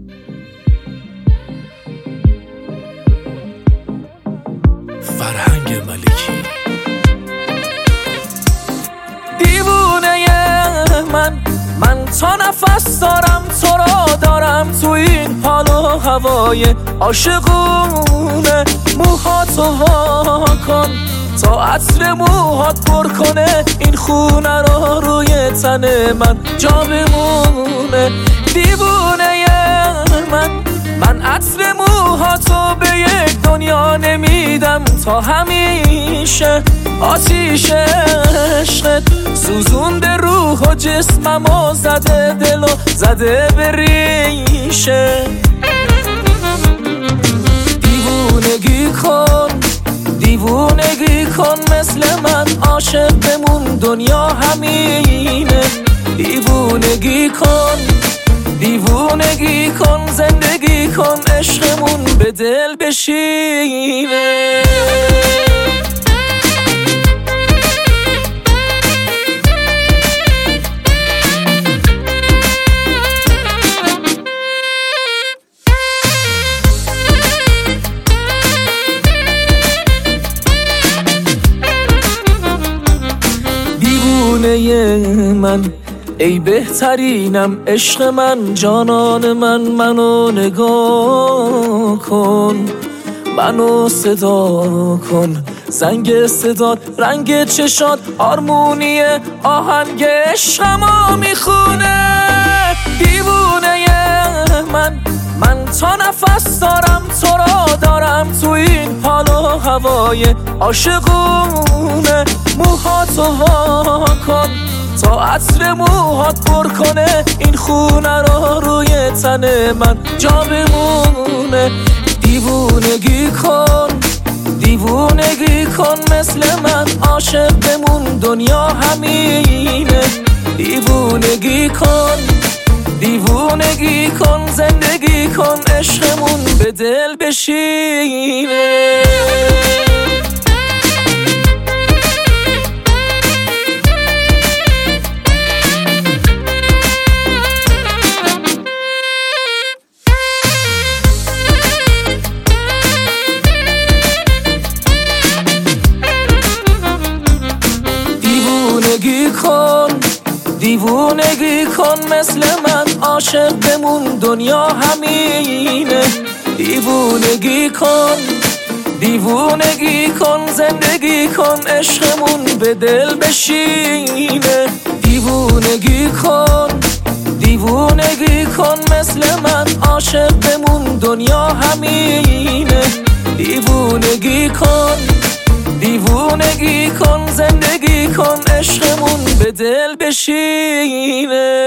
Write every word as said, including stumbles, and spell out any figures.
فرهنگ ملکی. دیوونه من من تا نفس دارم تو را دارم تو این حال و هوای عاشقونه. موهاتو وا کن تا عطر موهات پر کنه این خونه رو روی تن من جا بمونه. دیوونه من من عطر موهاتو به یک دنیا نمیدم تا همیشه. آتیش عشقت سوزونده روح و جسمم و زده دل و زده به ریشه. دیوونگی کن دیوونگی کن مثل من عاشق بمون دنیا همینه. دیوونگی کن دیوونگی کن زندگی کن عشقمون به دل بشینه. دیوونه من ای بهترینم عشق من جانان من منو نگاه کن منو صدا کن. زنگ صدات رنگ چشات آرمونی آهنگ عشقمو میخونه. دیوونه من من تا نفس دارم تو را دارم تو این حال و هوای عاشقونه. موهاتو وا کن تا عطر موهات پر کنه این خونه رو روی تن من جا بمونه. دیوونگی کن دیوونگی کن مثل من عاشق بمون دنیا همینه. دیوونگی کن دیوونگی کن زندگی کن عشقمون به دل بشینه. دیوونگی کن دیوونگی کن مثل من عاشق بمون دنیا همینه. دیوونگی کن دیوونگی کن زندگی کن عشقمون به دل بشینه. دیوونگی کن دیوونگی کن مثل من عاشق بمون دنیا همینه. دیوونگی کن دیوونگی کن زندگی کن عشقمون به دل بشینه.